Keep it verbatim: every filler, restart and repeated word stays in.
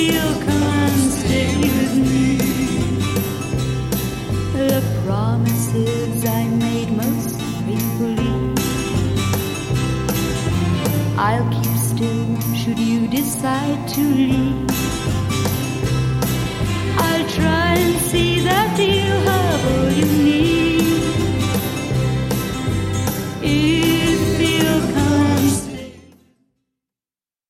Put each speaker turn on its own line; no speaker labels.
you'll come and stay with me. The promises I made most faithfully, I'll keep still should you decide to leave.